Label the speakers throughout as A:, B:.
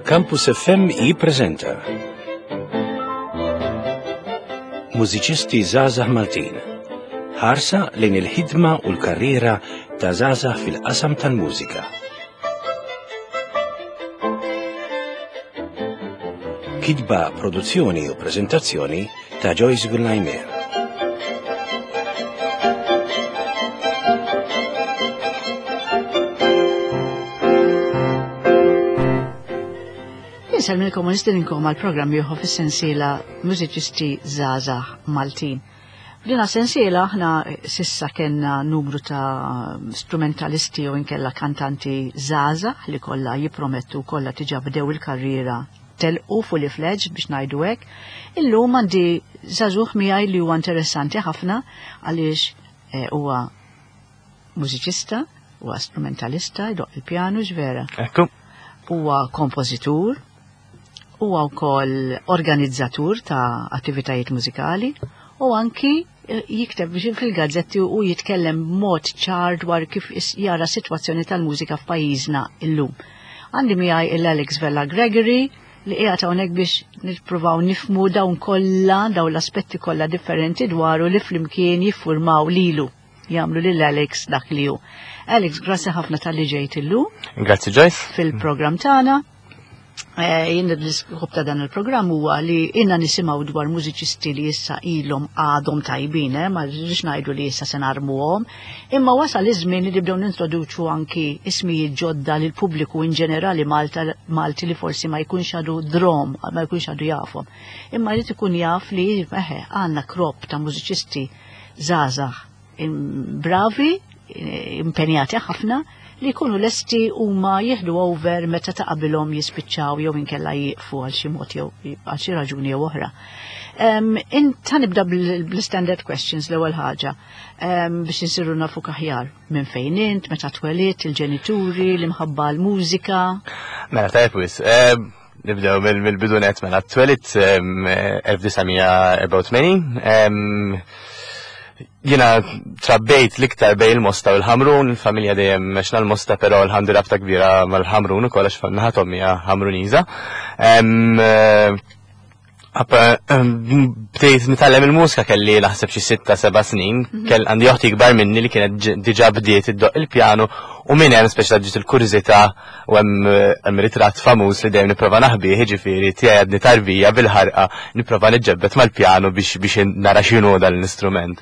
A: Campus FM jippreżenta Mużiċisti żgħażagħ Maltin. Ħarsa lejn il-ħidma u l-karriera ta' żgħażagħ fil-qasam tal-mużika. Kitba, produzzjoni u preżentazzjoni ta' Joyce Gulnajmer.
B: Salmilkom unistinkom għal-program juħu fis-sensiela Mużiċisti żgħażagħ Maltin. F'dina sensiela aħna sissa kellna numru ta' strumentalisti u inkella kantanti żgħażagħ li kollha jippromettu kollha tiġa bdew il-karriera telqu fully fledged biex ngħidu hekk. Illum għandi żagħżugħ miegħi li huwa interessanti ħafna għaliex huwa mużiċista, huwa strumentalista, jdoq il-pjanu ġvera.
C: Ekku.
B: Huwa kompożitur, huwa wkoll organizzatur ta' attivitajiet mużikali u anki jikteb fil-gazzetti u jitkellem b'mod ċar dwar kif jara sitwazzjoni tal-mużika f'pajjiżna illum. Għandi miegħi l-Alex Vella Gregory li qiegħed hawnhekk biex nippruvaw nifhmu dawn kollha dawn l-aspetti kollha differenti dwaru li flimkien jiffurmaw lilu jagħmlu lil Alex dak li hu. Alex, grazzi ħafna tal-li ġejt illum.
C: Grazzi Joyce.
B: Fil-programm tagħna. Jien l-iskop ta' dan il-programm huwa li inna nisimgħu dwar mużiċisti li issa ilhom għadhom tajbin, ma rridux ngħidu li issa se narmuhom, imma wasal iż-żmien li nibdew nintroduċu anki ismijiet ġodda lil pubbliku in ġenerali Malti li forsi ma jkunx għadu drom, ma jkunx għadu jafhom. Imma jrid ikun jaf li għandna krop ta' mużiċisti żgħażagħ bravi, impenjati ħafna, li jkunu lesti huma jieħdu over meta ta' qabilhom jispiċċaw jew inkella jieqfu għal xi mod jew għal xi raġuni jew oħra. Inta nibda bl-standard questions l-ewwel ħaġa biex insiru nafu aħjar minn fejn int, meta twelidt, il-ġenituri, l-imħabba l-mużika. Mela
C: tajjeb wis. Nibdew mill-bidunet mela twelidt 1984. Jina trabbejt liktar bej il-Mosta u l-Ħamrun, il-familja dejjem meċna l-Mosta, pero l-ħamdu rabta kbira mal-Ħamrun u kollax naħatom hija Ħamruniża. Bdejt nitgħallem il-mużika kelli naħseb xi 6-7 snin, għandi oħti kbar minni li kienet diġà bdiet iddoq il-pjanu u minn hemm speċi ġiet il-kurżità u hemm ritratt famuż li dejjem nipprova naħbih, jiġifieri tiegħi għadni tarbija bil-ħarqa nipprova niġġebbet mal-pjanu biex nara x'inhu dan l-istrument.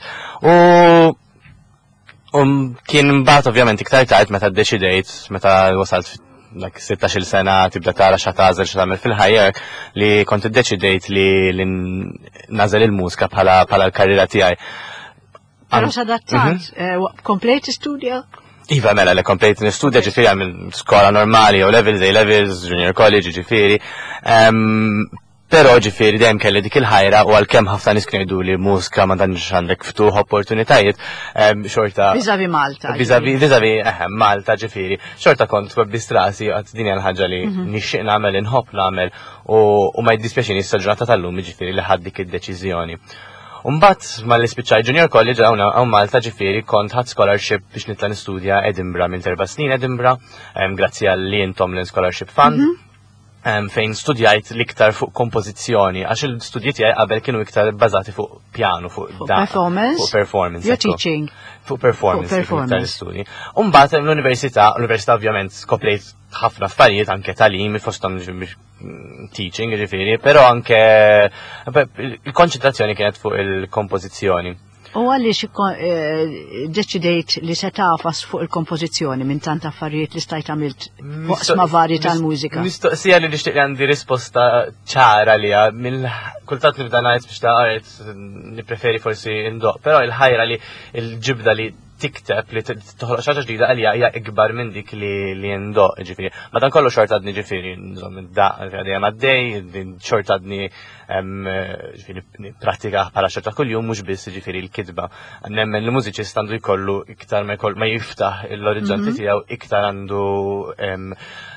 C: U kien mbagħad ovvjament iktar tard meta ddeċidejt meta wasalt 16 sena tibda tara x'tagħżel x'tagħmel fil-ħajja li kont iddeċidejt li nażel il-mużika bħala l-karriera tiegħi.
B: Però x'adattat, komplejt istudja?
C: Iva mela li komplejt nistudja ġifieri għamil skola normali u levels, A-levels, junior college ġifieri. Però ġifieri dejjem kelli dik il-ħajra u għalkemm ħafna nies kienu jgħidu li mużika ma tantx għandek ftuħ opportunitajiet xorta.
B: Viżavi Malta.
C: Viżavi Malta ġifieri. Xorta kont webbis rasi għad din hija l-ħaġa li nixtieq nagħmel inħobb nagħmel u ma jiddispjaċini issa ġurnata tal-lum ġifieri li ħadd dik id-deċiżjoni. Mbagħad malli spiċċaj Junior College hawn Malta ġifieri kont ħadd scholarship biex nitla nistudja Edinburgh minn 4 snin Edinburgh, grazzi għal Ian Tomlin Scholarship Fund. Fejn studjajt l-iktar fuq kompożizzjoni, għax il-studji tiegħi qabel kienu iktar bbażati fuq pjanu, fuq performance.
B: You're teaching.
C: Fuq performance. Iktar l-istudji. Mbagħad l-università ovvjament skoprejt ħafna affarijiet anke tagħlim fosthom teaching ġifieri, però anke il-konċentrazzjoni kienet fuq il-kompożizzjoni.
B: U għaliex deċidejt li se tafas fuq il-kompożizzjoni minn tant affarijiet li stajt għamilt waqsma varji tal-mużika?
C: Mistoqsija li nixtieq għandi risposta ċara li kultant nibda ngħid biex ta' nippreferi forsi indoq, però il-ħajra li l-ġibda li tikteb li toħloq xi ħaġa ġdida għalija hija ikbar minn dik li indoq ġifieri. Madankollu xorta għadni ġifieri nżomm id-daq dejjem għaddej, xorta għadni prattika bħala xorta kuljum mhux biss ġifieri l-kitba. Nemmen li mużiċist għandu jkollu iktar ma jiftaħ l-orizzonti tiegħu iktar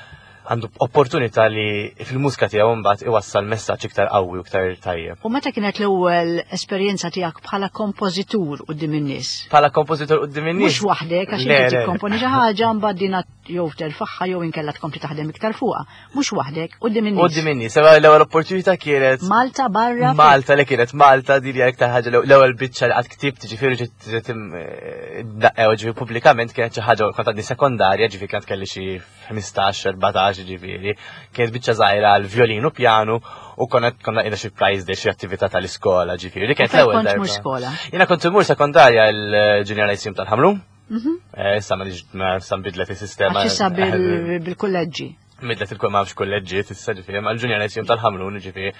C: għandu opportunità li fil-mużika tiegħu mbagħad iwassal messaġġ iktar qawwi u iktar tajjeb.
B: U meta kienet l-ewwel esperjenza tiegħek bħala kompożitur quddiem in-nies?
C: Bħala kompożitur quddiem in-nies.
B: Mhux waħdek għax inti tikkomponi xi ħaġa mbagħad dina jew terfaħħa jew inkella tkompli taħdem iktar fuqha. Mhux waħdek quddiem in-nies.
C: Quddiem in-nies. L-ewwel opportunità kienet
B: Malta barra.
C: Malta li kienet Malta din hija iktar ħaġa l-ewwel biċċa li qatt ktibt ġifieri ġifieri pubblikament kienet xi ħaġa kont għadni sekondarja ġifieri kienet kelli xi 15-14 ġifieri. Kienet biċċa żgħira għal violin u pjanu u konna qiegħda xi prize day xi attività tal-iskola ġifieri. Kienet l-ewwel darba.
B: Kont skola.
C: Jiena kont imur sekondarja l-Junior High School tal-Ħamrun. Issa ma nbidlet is-sistema.
B: Issa bil-kulleġġi.
C: Midlet il-kumawx kolleġġiet, issa ġifieri, ma l-ġunjor jisjum tal-ħamrun ġifieri.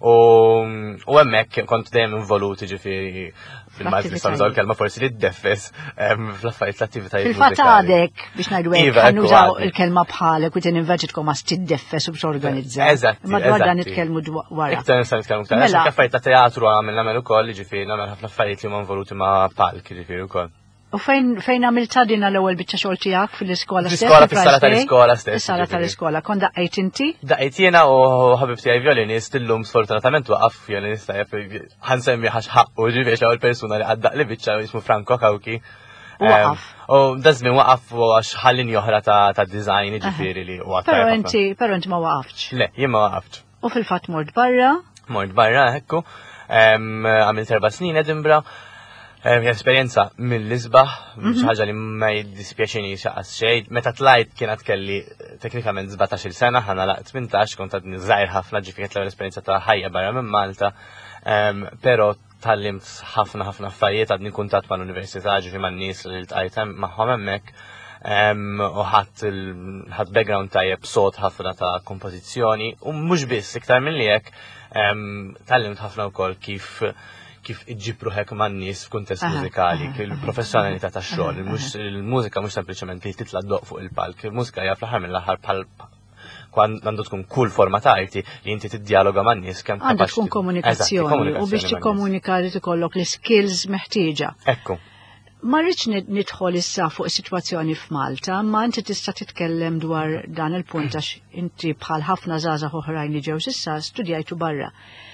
C: U hemmhekk kont dejjem involuti ġifieri fil-Malti nistgħu kelma forsi li ddeffes fl-affarijiet l-attivitajiet.
B: Fil-fatt għadek biex ngħidu hekk nużaw il-kelma bħalek u tininveġitkom għas tiddeffes u biex organizza.
C: Eżatt.
B: Ma dwar dan nitkellmu wara.
C: Iktar nistgħu nitkellmu iktar. Għax affarijiet ta' teatru nagħmel ukoll ġifieri nagħmel ħafna affarijiet li huma involuti ma' palk ġifieri wkoll.
B: U fejn għamilta din l-ewwel biċċa xogħol tiegħek fil-iskola stess?
C: Fil-iskola, fis-sala tal-iskola stess.
B: Fis-sala tal-iskola. Kont daqqejt inti?
C: Daqqejt jiena u ħabib tiegħi violinist illum sfortunatament waqaf violinista ħansemmi ħax ħaqqu ġifieri l-ewwel persuna li qaddaq li biċċa ismu Franco Kawki.
B: Waqaf.
C: U dażmin waqaf għax ħallin joħra ta' design ġifieri li huwa tajjeb.
B: Però inti ma waqaftx.
C: Le, jien ma waqaftx.
B: U fil-fatt mort barra?
C: Mort barra hekku. Għamilt 4 snin Edinburgh. Esperienza mill-isbaħ, ħaġa li ma jiddispjaċini xaqas xejn. Meta tlajt kienet kelli teknikament 17 sena, ħana laqt 18, kont għadni żgħir ħafna ġifieri l-ewwel esperjenza ta' ħajja barra minn Malta, però tallimt ħafna affarijiet għadni kuntatt mal-università ġifieri man-nies li ltqajt magħhom hemmhekk. U ħadd background tajjeb sod ħafna ta' kompożizzjoni u mhux biss iktar milli hekk tallimt ħafna wkoll kif iġġib ruħek man-nies f'kuntest mużikali, il-professjonalità tax-xogħol, il-mużika mhux sempliċement li titla' doq fuq il-palk, il-mużika hija fl-aħħar mill-aħħar bħal għandu tkun kull forma ta' arti li inti tiddialoga man-nies kemm
B: għandha tkun komunikazzjoni u biex tikkomunika li tikollok l-skills meħtieġa.
C: Ekku.
B: Ma rridx nidħol issa fuq is-sitwazzjoni f'Malta, ma inti tista' titkellem dwar dan il-punt għax inti bħal ħafna żgħażagħ oħrajn li ġew s'issa studjajtu barra.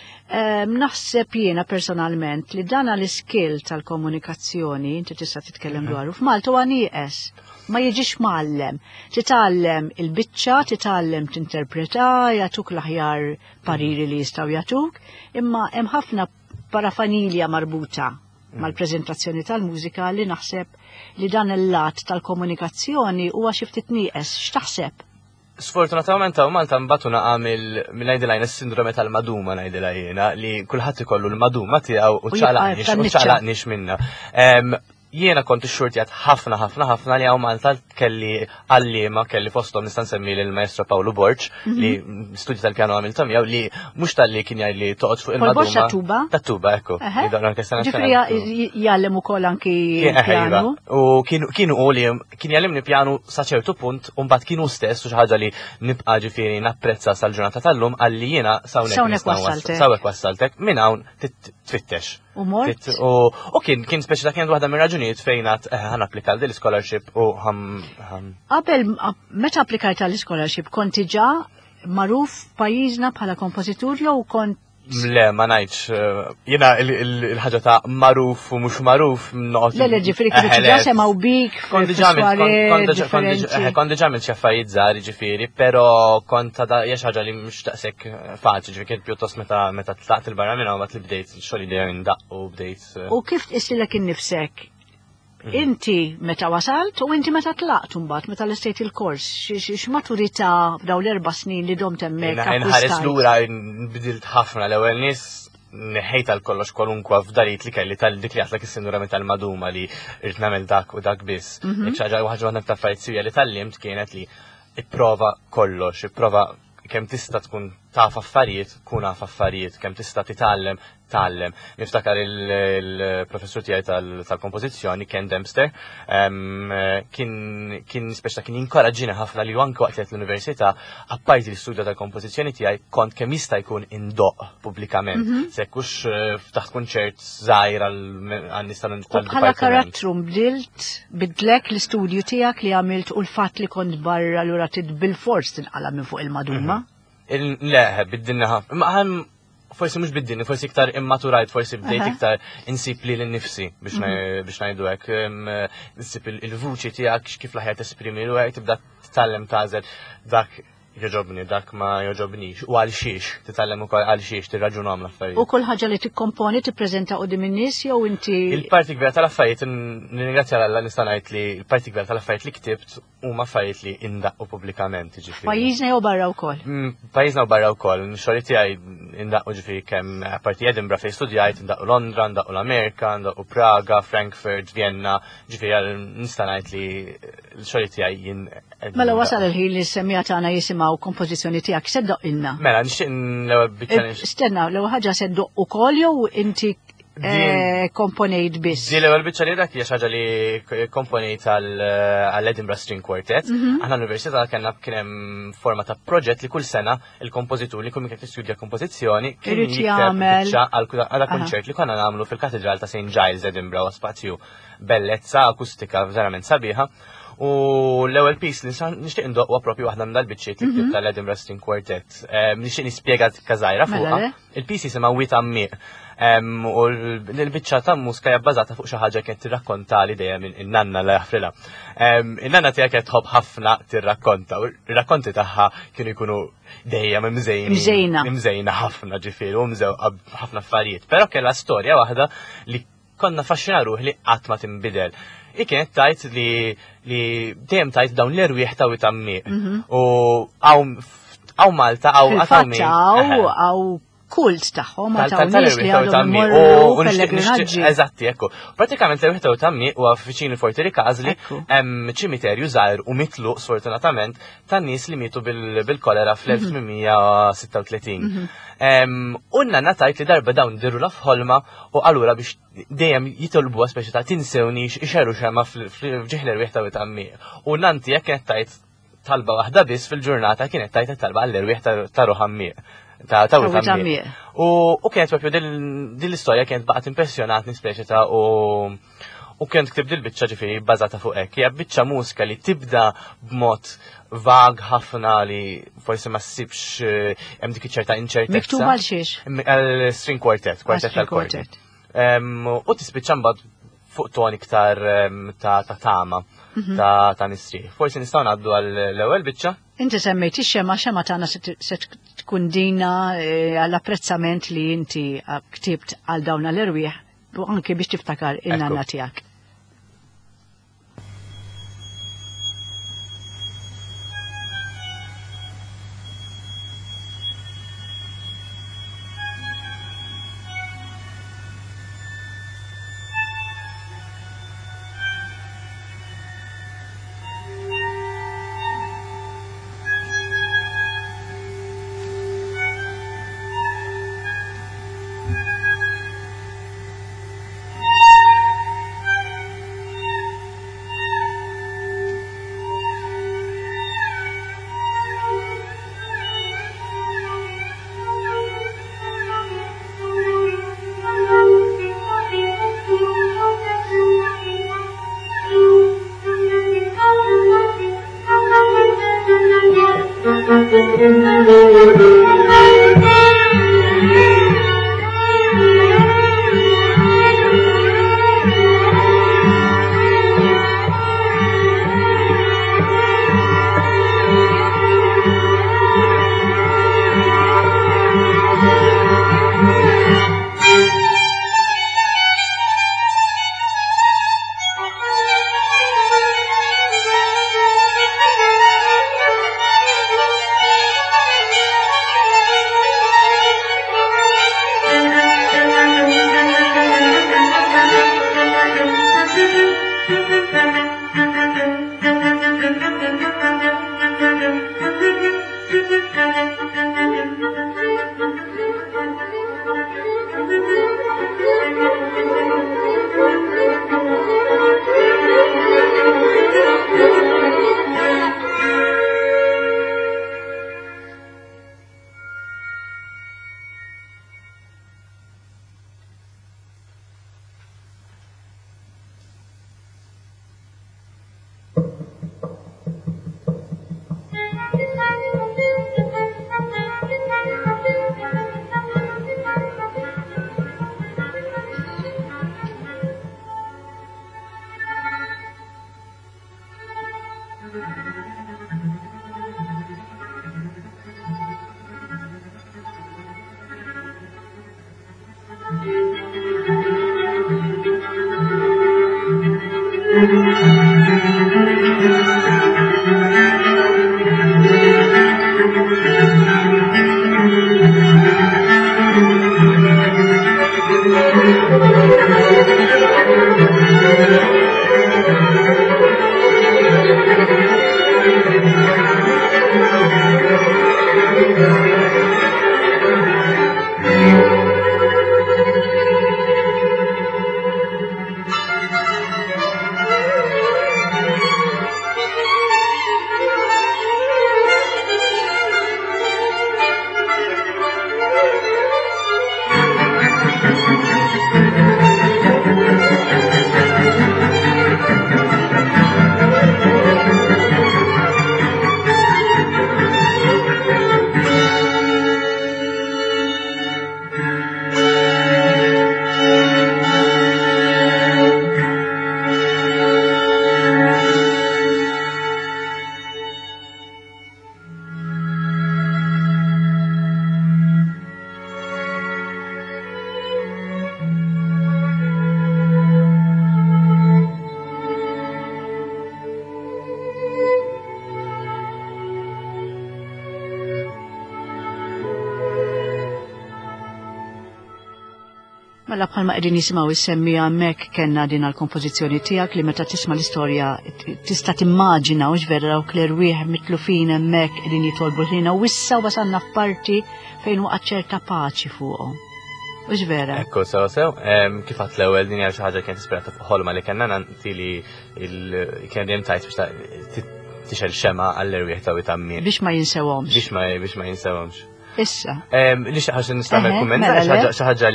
B: Naħseb jiena personalment li dan l-iskill tal-komunikazzjoni inti tista' titkellem dwaru f'Malta huwa nieqes. Ma jiġix mgħallem. Titgħallem il-biċċa, titgħallem tinterpreta, jagħtuk l-aħjar pariri li jistgħu jagħtuk, imma hemm ħafna parafanilja marbuta mal-preżentazzjoni tal-mużika li naħseb li dan il-lat tal-komunikazzjoni huwa xi ftit nieqes. X'taħseb?
C: Sfortunatament ta' Malta mbagħad naqamil ngħidilajn is-sindrome tal-maduma ngħidilajna li kulħadd ikollu l-maduma tiegħu u ċaqlaqniex minnha. Jiena kont ix-xurtijat ħafna li hawn Malta kelli għalliema kelli fosthom nista' nsemmi lill-Maestro Paolo Borġ li studji tal-pjano għamiltom jew li mhux tal-li kien jgħid li toqgħod fuq il-maduma. Tat-tuba ekku.
B: Ġifieri jgħallem ukoll anki pjanu.
C: U kienu li kien jgħallimni pjanu sa ċertu punt u mbagħad kienu stess u xi ħaġa li nibqa' ġifieri napprezza sal-ġurnata tal-lum għalli jiena sawnek wassaltek minn hawn tfittex.
B: U mort?
C: U kien speċi ta' kien waħda minn raġunijiet fejn ħan applika l-scholarship u
B: Qabel, meta applikajt għall-scholarship, kont ġa magħruf pajjiżna bħala kompożitur jew kont?
C: Le, ma ngħidx. Jiena il-ħaġa ta' magħruf u mhux magħruf noqgħod.
B: Le, ġifieri kienu diġà semgħu bik kont diġà
C: għamilt xi affarijiet żgħar ġifieri, però kont hija xi ħaġa li mhux daqshekk faċli, ġifieri kien pjuttost meta tlaqt il-barra minn hawn li bdejt xogħol dejjem indaq u bdejt.
B: U kif tqislilek innifsek? Inti meta wasalt u inti meta tlaqt mbagħad meta l-istejt il-kors, x'maturità f'dawn l-4 snin li domt hemmhekk.
C: Inħares lura nbidilt ħafna l-ewwel nies neħejt għal kollox kwalunkwa f'darit li kelli tal-dik li għatlek is-sindrome tal-maduma li irid nagħmel dak u dak biss. Jekk xi ħaġa waħda ta' affarijiet sewja li tallimt kienet li ipprova kollox, ipprova kemm tista' tkun taf affarijiet, kun naf affarijiet, kemm tista' titgħallem, tgħallem. Niftakar il-professur tiegħi tal-kompożizzjoni Ken Dempster kien speċta kien jinkoraġġini ħafna li anke waqt l-università apparti l-istudja tal-kompożizzjoni tiegħi kont kemm jista' jkun indoq pubblikament. Se hux taħt kunċert żgħir għan-nies tal-dipartiment.
B: Bħala karattru bidlek l-istudju tiegħek li għamilt u l-fatt li kont barra allura bil-fors tinqala minn fuq il-maduma?
C: Le, bid-dinna ħafna. Forsi mhux bid-dinni, forsi iktar immaturajt, forsi bdejt iktar insib li l-nifsi biex ngħidu hekk. Insib il-vuċi tiegħek kif l-ħajja tesprimi u hekk tibda titgħallem tażel dak joġobni, dak ma joġobnix. U għal xiex, titgħallem ukoll għal xiex tirraġunhom l-affarijiet. U
B: kull ħaġa li tikkomponi tippreżenta qudiem in-nies jew inti.
C: Il-parti kbira tal-affarijiet nirringrazzja Alla nista' ngħid li l-parti kbira tal-affarijiet li ktibt huma affarijiet li indaqqu pubblikament ġifieri.
B: Pajjiżna jew barra wkoll?
C: Pajjiżna u barra wkoll. Xogħol tiegħi indaqqu ġifieri kemm apparti Edinburgh fejn studjajt, indaqqu Londra, indaqqu l-Amerika, indaqqu Praga, Frankfurt, Vienna, ġifieri nista' ngħid li l-xogħol tiegħi
B: Mela wasal il-ħin li s-semmija tagħna jisimgħu kompożizzjoni tiegħek seddoq ilna.
C: Mela nixtieq l-ewwel biċċa.
B: Stenna, l-ewwel ħaġa seddoq ukoll jew inti komponejt biss.
C: Di l-ewwel biċċa li dak hija xi ħaġa li komponejt għall-Edinburgh String Quartet. Aħna l-Università kellna kien hemm forma ta' proġett li kull sena il-kompożitur li kun kien jistudja kompożizzjoni kien jagħmel għal kunċert li konna nagħmlu fil-Katedral ta' St. Giles Edinburgh spazju bellezza akustika verament sabiħa. U l-ewwel piece li nixtieq indoqwa proprju waħda minn dal-biċċiet li ktibt tal-Edinburgh String Quartet. Nixtieq nispjega kazajra fuqha. Il-piece jisimha Wit Ammiq. U l-biċċa ta' mużika hija bbażata fuq xi ħaġa kienet tirrakkonta li dejjem in-nanna la jaħfrilha. In-nanna tiegħek qed tħobb ħafna tirrakkonta u r-rakkonti tagħha kienu jkunu dejjem imżejna ħafna ġifieri u mżew ħafna affarijiet. Però kellha storja waħda li konna faxxina ruħ li qatt ma tinbidel. Kienet tajt li dejjem tajt dawn l-erwieħ ta' Wit Ammiq. U għaw Malta għaw għatawmi.
B: Għaw kult taħħom għatawniex li għadhom morru pellegrinaġġi.
C: Eżatti, ekku. Pratikament l-erwieħ ta' Wit Ammiq u għaffiċin il-Forti Rikazli ċimiterju żgħir u mitlu sfortunatament tan-nies li mietu bil-kolera fl-1836. Unna natajt li darba dawn dirru la fħolma u għallura biex dejjem jitolbu speċi ta' tinsewni xeru xemma fġiħler wieħ ta' Wit Ammiq. U nanti jekk kienet tajt talba waħda biss fil-ġurnata kienet tajt talba għall-erwieħ ta' Ruħ Ammiq. Ta' Wit Ammiq. U kienet propju din l-istorja kienet baqgħet impressjonatni speċi ta' u kienet ktib dil-biċċa ġifieri bbażata fuq hekk. Hija biċċa mużika li tibda b'mod vag ħafna li forsi ma ssibx hemm dik ċerta inċertezza.
B: Miktub għal xiex?
C: String Quartet, kwartet tal-quartet. U tispiċċa mbagħad fuq ton iktar ta' tama ta' nisri. Forsi nistgħu ngħaddu għall-ewwel biċċa.
B: Inti semmejt ix-xema tagħna se tkun dina għall-apprezzament li inti ktibt għal dawn l-erwieħ u anke biex tiftakar in-nanna tiegħek. Mela bħalma qegħdin nisimgħu issemmi hemmhekk kellna din għall-kompożizzjoni tiegħek li meta tisma' l-istorja tista' timmaġina u ġvera dawk l-irwieħ mitlufin hemmhekk qegħdin jitolbu ħina u issa wasalna f'parti fejn huwa ċerta paċi fuqhom. U ġvera.
C: Ekku, sew, kif għat l-ewwel din hija xi ħaġa kienet isperata fuq ħolma li kellna nanti li kien dejjem tajt biex tixel xema għall-irwieħ ta' witammi.
B: Biex ma jinsewhomx.
C: Biex ma jinsewhomx.
B: Issa.
C: Li xi ħaġa nistgħmel kumment xi ħaġa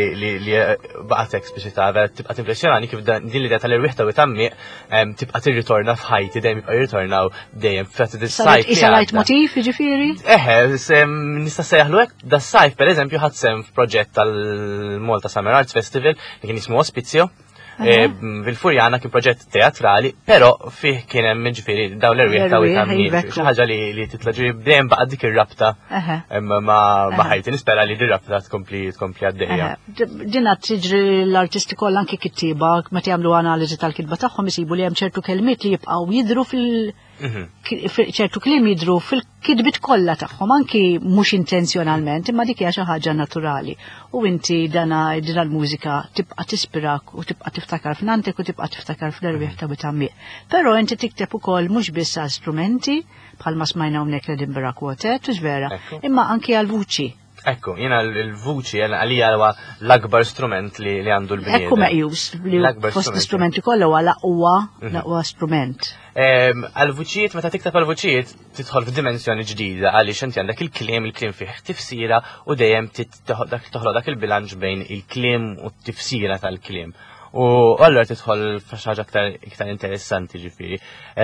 C: li baqgħet ekspliċita tibqa' timpressjonani kif din l-idea tal-irwieħ ta' witammi tibqa' tirritorna f'ħajti dejjem jibqa' jirritornaw dejjem f'fett dis-sajf.
B: Isa lajt motiv jiġifieri?
C: Nista' sejjaħlu hekk das-sajf pereżempju ħadd sehem f'proġett tal-Malta Summer Arts Festival li kien jismu Ospizio. Fil-Furjana kien proġett teatrali, però fih kien hemm ġifieri dawn l-irwieħ ta' witammi. Xi ħaġa li titla' ġifieri dejjem baqa' dik ir-rabta ma' ħajti nispera li dir-rabta tkompli għaddejja.
B: Dinha tiġri l-artisti kollha anke kittiba meta jagħmlu analiżi tal-kitba tagħhom isibu li hemm ċertu kelmiet li jibqgħu jidhru ċertu kliem jidhru fil-kitbit kollha tagħhom anki mhux intenzjonalment imma dik hija xi ħaġa naturali. U inti din l-mużika tibqa' tispirak u tibqa' tiftakar f'nantek u tibqa' tiftakar fl-irwieħ ta' witammi. Però inti tikteb ukoll mhux biss għal strumenti bħalma smajna hawnhekk l-Edinburgh Quartet u ġvera, imma anki għal vuċi.
C: Ekku, jiena l-vuċi għalija huwa l-akbar strument li għandu l-bniedem.
B: Ekku meqjus li fost l-strumenti kollha huwa l-aqwa strument.
C: Għal-vuċijiet, meta tikteb għal-vuċijiet, tidħol f'dimensjoni ġdida għaliex inti għandek il-kliem fih tifsira u dejjem toħloq dak il-bilanċ bejn il-kliem u t-tifsira tal-kliem. U allura tidħol f'xaġa iktar interessanti ġifieri.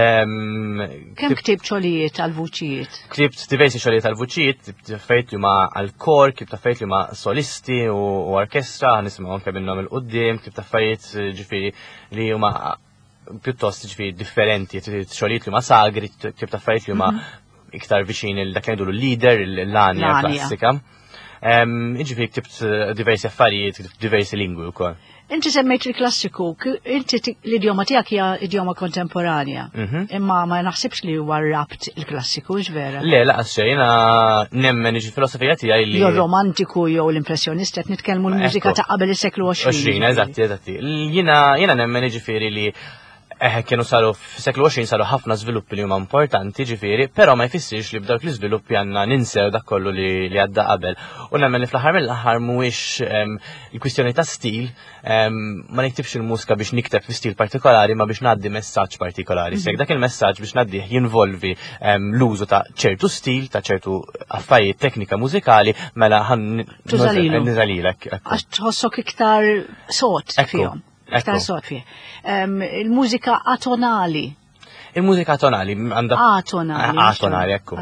B: Kemm ktibt xogħlijiet għall-vuċijiet?
C: Ktibt diversi xogħlijiet għall-vuċijiet, tifejt li huma għall-kor, kif taffejt li huma solisti u orkestra, nisimgħu anke minnhom il-qudiem, kif taffejt ġifieri li huma pjuttost ġifieri differenti, xogħlijiet li huma sagri, kif taffejt li huma iktar viċin dak li l-leader, l-anja klassika. Ġifieri ktibt diversi affarijiet, diversi lingwi wkoll.
B: Inti semmejt il-klassiku, inti l-idjoma tiegħek hija idjoma kontemporanja, imma ma naħsibx li huwa rabt il-klassiku, ġvera?
C: Le, laqas xejn, jiena nemmen filosofija tiegħi li.
B: Jew romantiku jew l-impressjonist qed nitkellmu l-mużika ta' qabel is-seklu 20.
C: Eżatti. Jiena nemmen ġifieri li kienu saru f-seklu 20 saru ħafna żviluppi li huma importanti ġifieri, però ma jfissirx li b'dawk l-iżviluppi għandna ninsew dak kollu li għadda qabel. U nemmen li fl-aħħar mill-aħħar mhuwiex il-kwistjoni ta' stil, ma niktibx il-mużika biex nikteb fi stil partikolari ma biex ngħaddi messaġġ partikolari. Sek dak il-messaġġ biex ngħaddih jinvolvi l-użu ta' ċertu stil, ta' ċertu affarijiet teknika mużikali, mela niżalilek.
B: Għax tħossok iktar sod fihom. Iktar sod fih. Il-mużika atonali.
C: Il-mużika atonali għandha atonali, ekku.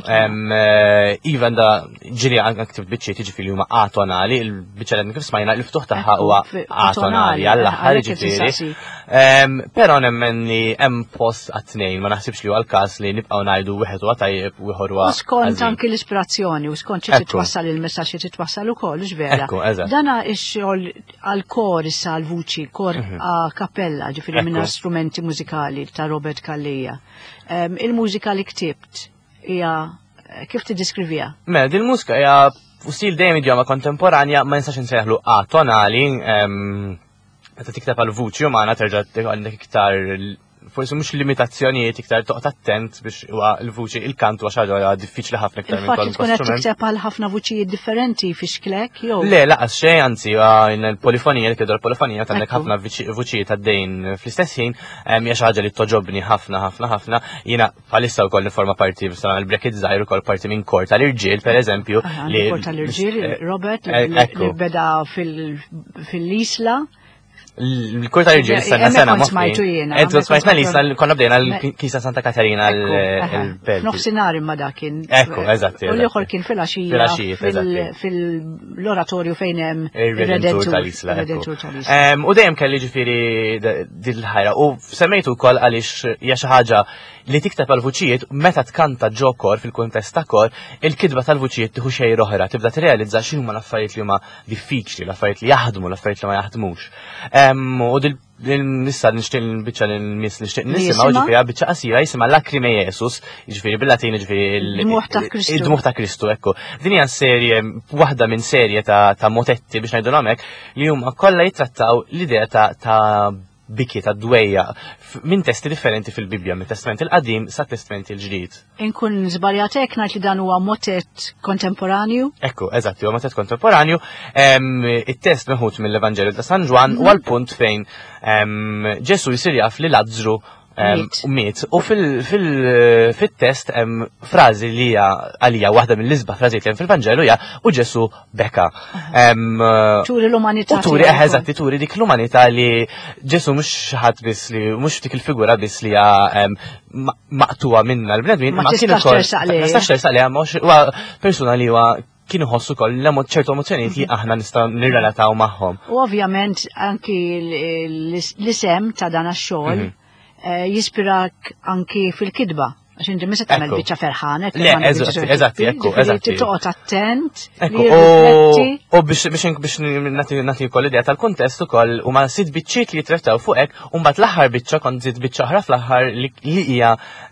C: Iva għandha ġiri aktiv biċċiet jiġifieri huma atonali, il-biċċa li kif smajna l-ftuħ tagħha huwa atonali għall-aħħar jiġifieri. Però nemmen li hemm post għat-tnejn, ma naħsibx li huwa l-każ li nibqgħu ngħidu wieħed huwa tajjeb u ieħor huwa.
B: U skont anke l-ispirazzjoni u skont xi titwassal il-messaġġ xi titwassal ukoll vera. Dana x-xogħol għall-kor issa għall-vuċi, kor a kappella ġifieri minn strumenti mużikali ta' Robert Kallija. Il-mużika li ktibt hija kif tiddiskrivija?
C: Din il-mużika hija stil dejjem idioma kontemporanja ma nistax insejħlu atonali. Meta tikteb għal-vuċi umana terġa' għandek iktar forsi mhux limitazzjonijiet iktar toqgħod attent biex huwa l-vuċi il-kant huwa xi ħaġa diffiċli ħafna iktar minn
B: kollu. Tkun qed tikteb għal ħafna vuċijiet differenti fi xklek jew?
C: Le laqas xejn anzi il-polifonija li tidher polifonija għandek ħafna vuċijiet għaddejn fl-istess ħin hija xi ħaġa li toġobni ħafna. Jiena bħalissa wkoll niforma parti biex nagħmel bracket żgħir ukoll parti minn kor tal-irġiel pereżempju.
B: Kor tal-irġiel, Robert li beda fil-Isla.
C: Il-kur tal-irġiel sena ma smajtu jiena. Smajtna li konna bdejna l-Kisa Santa Katarina l-Belt.
B: Nofsinhar imma dakin.
C: Ekku, eżatt.
B: U l-ieħor kien fil-għaxija fil-oratorju fejn hemm ir-Redentur tal-Isla.
C: U dejjem kelli ġifieri dil-ħajra. U semmejtu wkoll għaliex hija xi ħaġa li tikteb għal-vuċijiet meta tkanta ġo kor fil-kuntest ta' kor, il-kidba tal-vuċijiet tieħu xejn oħra, tibda tirrealizza x'inhuma l-affarijiet li huma diffiċli, l-affarijiet li jaħdmu, l-affarijiet li ma jaħdmux. U nissa nixtieq l-biċċa l-nies li nixtieq nisimgħu ġifieri biċċa qasira jisimha Lacrime Iesus, ġifieri bil-Latin ġifieri id-dmuħ ta' Kristu, ekku. Din hija serje waħda minn serje ta' motetti biex ngħidu hekk li huma kollha jitrattaw l-idea ta' biki ta' dwejja minn testi differenti fil-Bibja, minn testament il-qadim sa' testament il-ġdid.
B: Inkun żbaljatek ngħid li dan huwa motet kontemporanju?
C: Ekku, eżatt, huwa motet kontemporanju. It-test meħud mill-Evanġelju ta' San Ġwan huwa l-punt fejn Ġesu jsir jaf li Lazzru miet. U fil-test frażi li hija għalija waħda mill-isba' frażijiet li hemm fil-Vanġelu hija u Ġesu beka.
B: Turi l-umanità.
C: Turi eżatt, turi dik l-umanità li Ġesu mhux xi ħadd biss li mhux dik il-figura biss li hija maqtuwa minna l-bnedmin,
B: ma kien ukoll ma
C: tistax tersaqlejha huwa persuna li huwa kienu ħossu koll ċertu emozjonijiet li aħna nistgħu nirrelataw magħhom.
B: U ovvjament anki l-isem ta' dan għax-xogħol jispirak anki fil-kidba, għax inti misa tagħmel biċċa ferħanet.
C: Le, eżatti, ekku, eżatti.
B: Toqgħod attent.
C: U biex nagħti wkoll idea tal-kuntest ukoll huma sitt biċċiet li jitrattaw fuq hekk u mbagħad l-aħħar biċċa kont żied biċċa oħra fl-aħħar li hija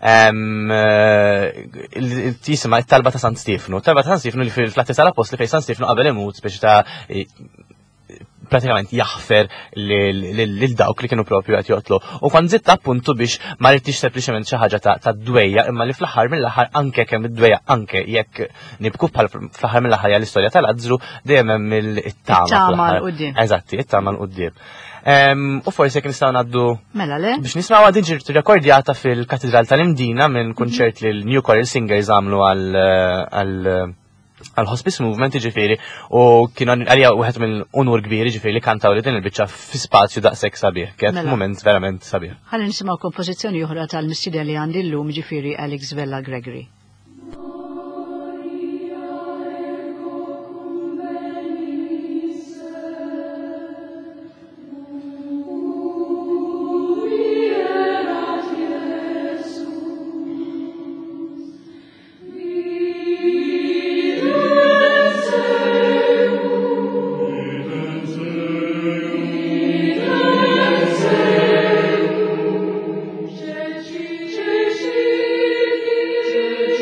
C: tisimha t-talba ta' San Stefnu. Talba ta' San Stefnu li fil-Flatti tal-Apostli fejn San Stefnu qabel imut biex ta' pratikament jaħfer lil dawk li kienu propju qed joqtlu. U kont żitt appuntu biex ma rridx sempliċement xi ħaġa ta' dwejja, imma li fl-aħħar mill-aħħar anke kemm id-dwejja anke jekk nibku bħal fl-aħħar mill-aħħar l-istorja tal-Lazzru dejjem hemm it-tama
B: l-qudiem.
C: Eżatti, it-tama l-qudiem. U forsi jekk nistgħu ngħaddu biex nisma'w din ġiet rekordjata fil-Katedral tal-Imdina minn kunċert li l-New Choral Singers għamlu għal-Hospice Movement ġifieri u kienu għalija wieħed mill-unur kbir ġifieri li kantaw li din il-biċċa fi spazju daqshekk sabiħ. Kien mument verament sabiħ.
B: Ħalli nisimgħu kompożizzjoni oħra tal-mistieden li għandi llum ġifieri Alex Vella Gregory.
D: Thank you.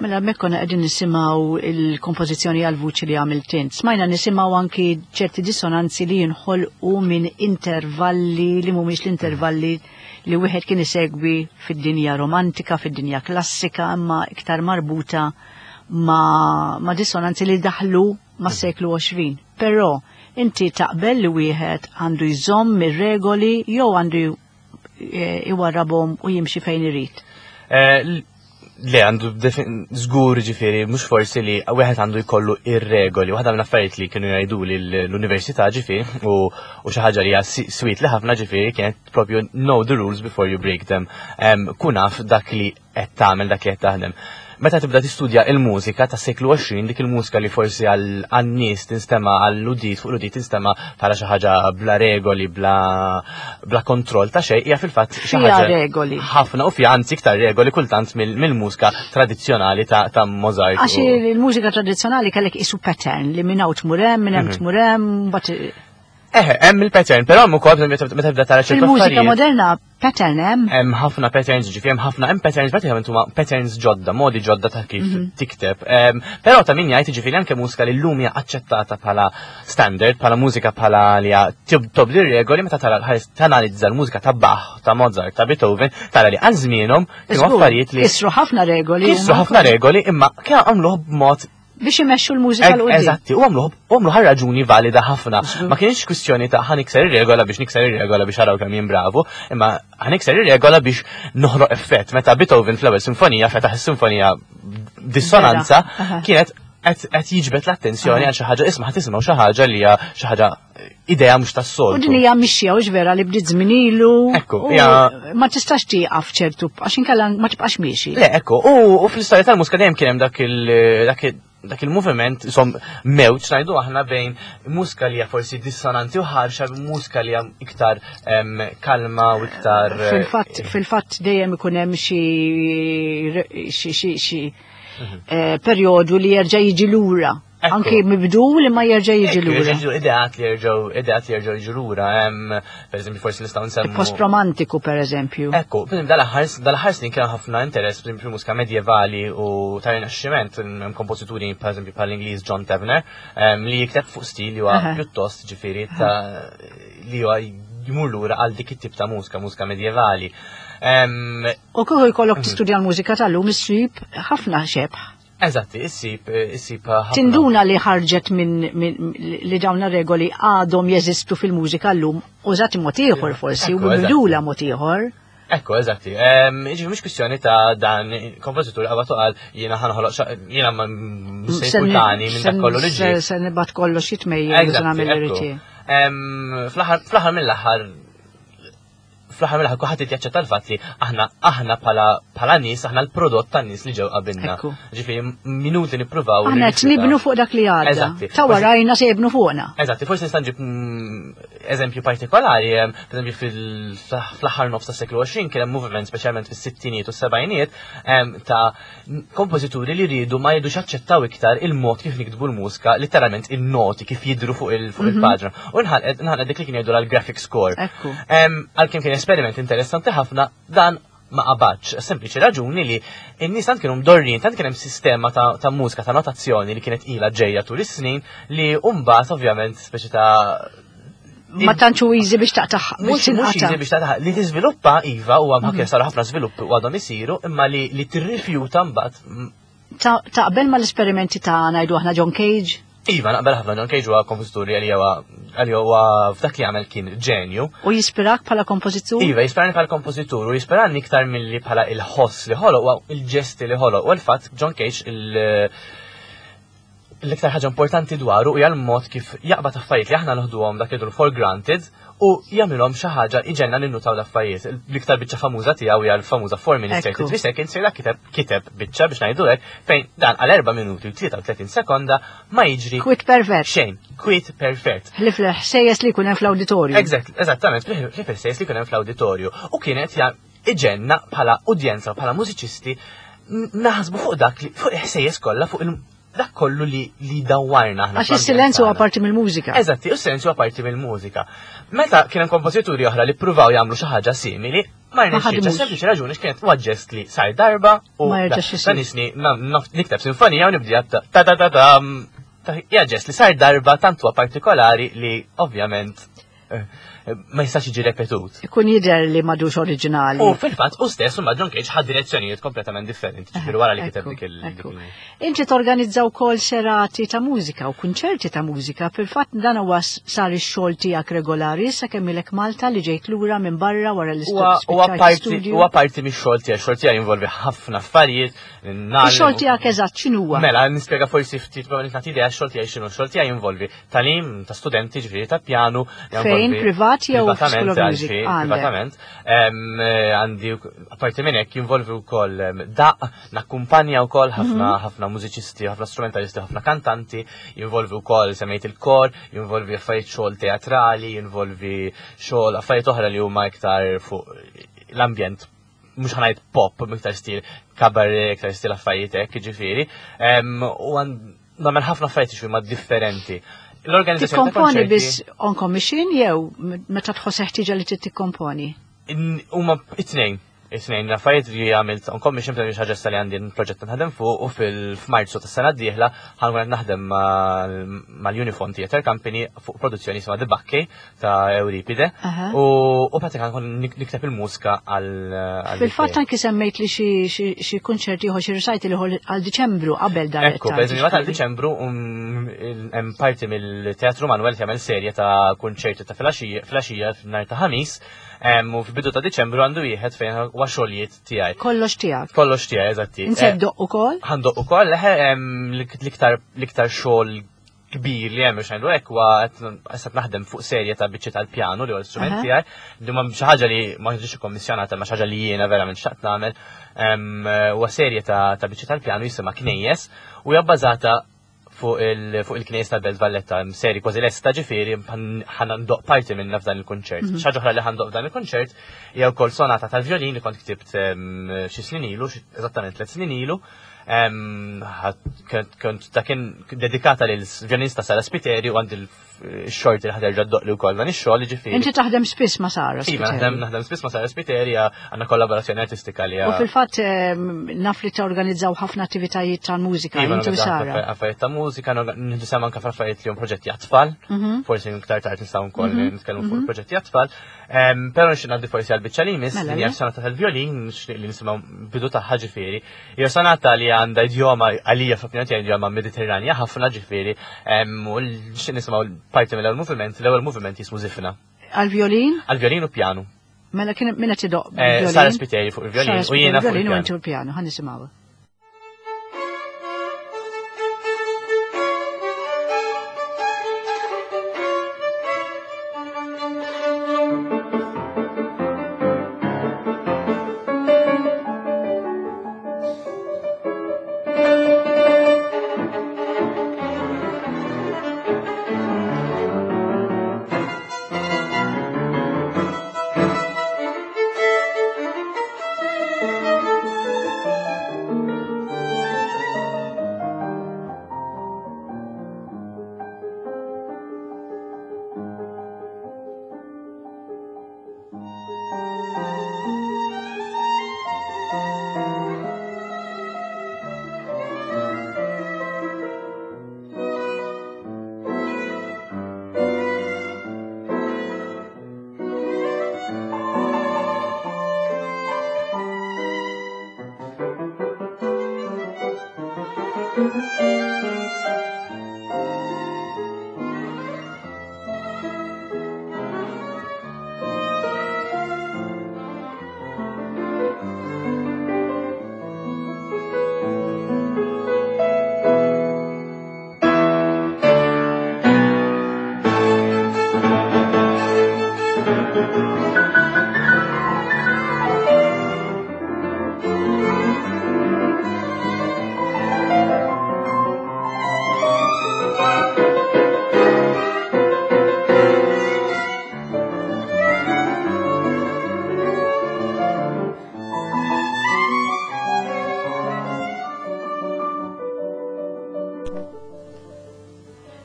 B: Mela mekkona qegħdin nisimgħu il-kompożizzjoni għal-vuċi li għamilt int. Smajna nisimgħu anki ċerti dissonanzi li jinħolqu minn intervalli li mhumiex l-intervalli li wieħed kien isegwi fid-dinja romantika, fid-dinja klassika, imma iktar marbuta ma' dissonanzi li daħlu mas-seklu 20. Però inti taqbel li wieħed għandu jżomm ir-regoli jew għandu iwarrabhom u jimxi fejn irid.
C: Le, għandu żgur ġifieri, mhux forsi li wieħed għandu jkollu ir-regoli. Waħda minn affarijiet li kienu jgħidu li l-università ġifieri u xi ħaġa li hija sweet li ħafna ġifieri kienet propju know the rules before you break them. Kun naf dak li qed tagħmel dak li qed taħdem. Meta tibda tistudja il-mużika ta' seklu 20, dik il-mużika li forsi għan-nies tinstema għall-udit fuq l-udit tinstema bħala xi ħaġa bla regoli, bla kontroll ta' xejn, hija fil-fatt xi ħaġa
B: regoli.
C: Ħafna u fiha anzi iktar regoli kultant mill-mużika tradizzjonali ta' Mozart.
B: Għax il-mużika tradizzjonali kellek isu pattern li minn hawn tmur hemm, minn hemm tmur hemm,
C: hemm il-pattern, però hemm ukoll meta tibda tara ċertu
B: il-mużika moderna pattern hemm.
C: Hemm ħafna patterns ġifieri hemm patterns pratikament huma patterns ġodda, modi ġodda ta' kif tikteb. Però ta' min jgħid ġifieri anke mużika li llum hija aċċettata bħala standard, bħala mużika bħala li hija tobli regoli meta tara tanalizza l-mużika ta' Bach, ta' Mozart, ta' Beethoven, tara li għal żmienhom kienu affarijiet li
B: kisru ħafna regoli.
C: Kisru ħafna regoli imma kienu għamluh b'mod
B: biex imexxu l-mużika l-qudiem.
C: Eżatti, u għamlu raġuni valida ħafna. Ma kienx kwistjoni ta' ħanikser ir-regola biex nikser ir-regola biex araw kemm jien bravu, imma ħanikser ir-regola biex noħloq effett. Meta Beethoven fl-ewwel sinfonija fetaħ is-sinfonija dissonanza kienet qed jiġbed l-attenzjoni għal xi ħaġa isma' ħadd xi ħaġa li hija xi ħaġa idea mhux tas-soltu.
B: U din hija mixja u vera li bdiet żmien ilu.
C: Ekku,
B: ma tistax tieqaf ċertu għax inkella ma tibqax miexi.
C: Le, ekku, u fl-istorja tal-mużika dejjem kien hemm dak il-moviment, mewġ ngħidu aħna bejn mużika li hija forsi dissonanti u ħarxa mużika li hija iktar kalma u iktar.
B: Fil-fatt dejjem ikun hemm xi perjodu li jerġa' jiġi lura. Anke mibdu li ma jerġa' jiġi lura.
C: Ideat li jerġgħu jiġu lura. Pereżempju forsi nistgħu nsemmu.
B: Post-romantiku pereżempju.
C: Ekku, dal-aħħar snin kien ħafna interess fil-mużika medjevali u tar-Rinaxximent, hemm kompożituri pereżempju bħall-Ingliż John Tavener li jikteb fuq stil li huwa pjuttost ġifieri li huwa jmur lura għal dik it-tip ta' mużika medjevali.
B: U kieku jkollok tistudja l-mużika tal-lum issib ħafna xebħ.
C: Eżatti, issib ħafna.
B: Tinduna li ħarġet minn li dawn regoli għadhom jeżistu fil-mużika llum użati mod ieħor forsi u bidula mod ieħor.
C: Ekku, eżatti. Mhux kwistjoni ta' dan kompożitur għabatu għal jiena ħanħoloq jiena ma sejkultani minn dak kollu li ġie.
B: Se nibgħat kollox jitmejjel biex nagħmel irrid.
C: Fl-aħħar mill-aħħar kuħat jaċċetta l-fatt li aħna bħala nies, aħna l-prodott tan-nies li ġew qabilna. Ġifieri minuti nippruvaw.
B: Aħna qed nibnu fuq dak li għadda. Ta' warajna se jibnu fuqna.
C: Eżatti, forsi nista' nġib eżempju partikolari, pereżempju fl-aħħar nofs tas-seklu 20 kien hemm moviment speċjalment fis-sittinijiet u s-sebgħinijiet ta' kompożituri li rridu ma jridux jaċċettaw iktar il-mod kif nikdbu l-mużika, letteralment in-noti kif jidhru fuq il-paġna. U nħalqet dik li kien jgħidu l-graphic score. Għalkemm kien esperiment interessanti ħafna dan ma qabadx, sempliċi raġuni li n-nies tant kienu mdorrin, tant kien hemm sistema ta' mużika ta' notazzjoni li kienet ilha ġejja tul is-snin li mbagħad ovvjament speċi ta'
B: ma tantxu easy biex taqtaħ.
C: Mhux easy biex taqtaħ li tiżviluppa iva u ħakkien saru ħafna żviluppi u għadhom isiru imma li tirrifjuta mbagħad.
B: Taqbel mal-esperimenti ta' ngħidu aħna John Cage?
C: Iva, naqbel ħafna John Cage huwa kompożitur li huwa f'dak li għamel kien ġenju.
B: U jispirak bħala kompożitur?
C: Iva, jispirani bħala kompożitur u jispirani iktar milli bħala il-ħoss li ħoloq u il-ġesti li ħoloq. U l-fatt John Cage l-iktar ħaġa importanti dwaru hija l-mod kif jaqbad affarijiet li aħna noħduhom dak jidru for granted u jagħmilhom xi ħaġa iġenna ninnutaw l-affarijiet. L-iktar biċċa famuża tiegħu hija l-famuża 4 minutes 33 seconds sejla kiteb biċċa biex ngħidu hekk fejn dan għal 4 minuti u 33 sekonda ma jiġri
B: Quit perfect.
C: Xejn, quit perfect.
B: Ħlif-ħsejjes li jkun hemm fl-awditorju.
C: Eżattament, ħlif-ħsejjes li jkun hemm fl-awditorju. U kienet iġenna bħala udjenza bħala mużiċisti naħsbu fuq dak li fuq il-ħsejjes kollha fuq dak kollu li dawwarna aħna.
B: Għax is-silenzju huwa parti mill-mużika.
C: Eżatti, is-silenzju huwa parti mill-mużika. Meta kien hemm kompożituri oħra li ppruvaw jagħmlu xi ħaġa simili, Ma rnexxiex, sempliċi raġuni x'kienet huwa ġest li sar darba u
B: Ma jerġax isir.
C: dan isni nikteb sinfonija u nibdija hija ġest li sar darba tant huwa partikolari li ovvjament ma jistax jiġi repetut.
B: Ikun jidher li madux oriġinali.
C: U fil-fatt u stess ma John Cage ħad direzzjonijiet kompletament differenti, ġifieri wara li kiteb dik
B: Ekku. Inti torganizzaw kol serati ta' mużika u kunċerti ta' mużika, fil-fatt dan huwa sar ix-xogħol tiegħek regolari sakemm ilek Malta li ġejt lura minn barra wara l-istudju.
C: Huwa parti mix-xogħol tiegħi, x-xogħol tiegħi jinvolvi ħafna affarijiet.
B: Ix-xogħol tiegħek eżatt x'inhuwa?
C: Mela, nispjega forsi ftit ma nagħti idea x-xogħol tiegħi x'inhu. X-xogħol tiegħi jinvolvi tagħlim ta' studenti ġifieri ta' pjanu.
B: Fejn privat jew School of Music?
C: Privatament. Għandi apparti minn hekk jinvolvi wkoll nakkumpanja wkoll ħafna mużiċisti, ħafna strumentalisti, ħafna kantanti, jinvolvi wkoll semmejt il-kor, jinvolvi affarijiet xogħol teatrali, jinvolvi xogħol affarijiet oħra li huma iktar fuq l-ambjent mhux ħanajt pop, iktar stil kabaret, iktar stil affarijiet hekk, ġifieri. U nagħmel ħafna affarijiet xi ma differenti. L-organizzazzjoni
B: tikkomponi biss on commission jew meta tħoss ħtieġa li tikkomponi?
C: Huma it-tnejn. It-tnejn affarijiet li għamilt on commission bħal ħaġa li għandi proġett naħdem fuq u f'Marzu tas-sena d-dieħla ħankun qed naħdem mal-Uniform Theatre Company fuq produzzjoni isma' The Bakkej ta' Euripide u pratika nkun nikteb il-mużika għal
B: Fil-fatt anki semmejt li xi kunċerti ieħor xi recital ieħor għal Diċembru qabel dar.
C: Ekku, pereżempju għal Diċembru hemm parti mill-Teatru Manwel jagħmel serje ta' kunċerti ta' filgħaxija f'nhar ta' Ħamis. U f'bidu ta' Diċembru għandu wieħed fejn huwa xogħlijiet tiegħi.
B: Kollox tiegħek.
C: Kollox tiegħi, eżatti.
B: Inseddoq ukoll?
C: Ħandoq ukoll l-iktar xogħol kbir li hemm biex ngħidu hekk huwa qed naħdem fuq serje ta' biċċi tal-pjanu li huwa l-istrument tiegħi, li ma xi ħaġa li ma ġietx ikkommissjonata ma xi ħaġa li jiena verament xtaqt nagħmel. Huwa serje ta' biċċi tal-pjanu jisimha Knejjes u hija bbażata fuq il-Knejjes tal-Belt Valletta, seri kważi lesta ġifieri ħandoq parti minn f'dan il-kunċert. Xi oħra li ħandoq f'dan il-kunċert hija wkoll sonata tal-vjolin li kont ktibt xi snin ilu, eżattament 3 snin ilu. Kont ta' kien dedikata lil vjolinista Sara Spiteri u għandi il-xorti li ħaderġa d-doq li wkoll dan ix-xogħol ġifieri.
B: Inti taħdem spiss ma' Sara Spiteri.
C: Iva, naħdem spiss ma' Sara Spiteri għandna kollaborazzjoni artistika li.
B: U fil-fatt naf li torganizzaw ħafna attivitajiet ta' mużika inti u Sara.
C: Affarijiet ta' mużika, nisem anke f'affarijiet li hum proġetti għat-tfal, forsi iktar tard nistgħu wkoll nitkellmu fuq proġetti għat-tfal. Però nixtieq ngħaddi forsi għall-biċċa li jmiss li hija sonata tal-vjolin li nisimgħu bidu tagħha ġifieri. Hija sonata li għandha idjoma għalija f'opinjoni tiegħi idjoma mediterranja ħafna ġifieri u nixtieq nisimgħu parti mill-ewwel moviment, l-ewwel moviment jismu Zifna.
B: Għal-vjolin?
C: Għal-vjolin u pjanu.
B: Mela kien minna tidoq bil-vjolin?
C: Sara Spiteri fuq il-vjolin u jiena fuq il-pjanu.
B: U inti il-pjanu, ħan nisimgħu.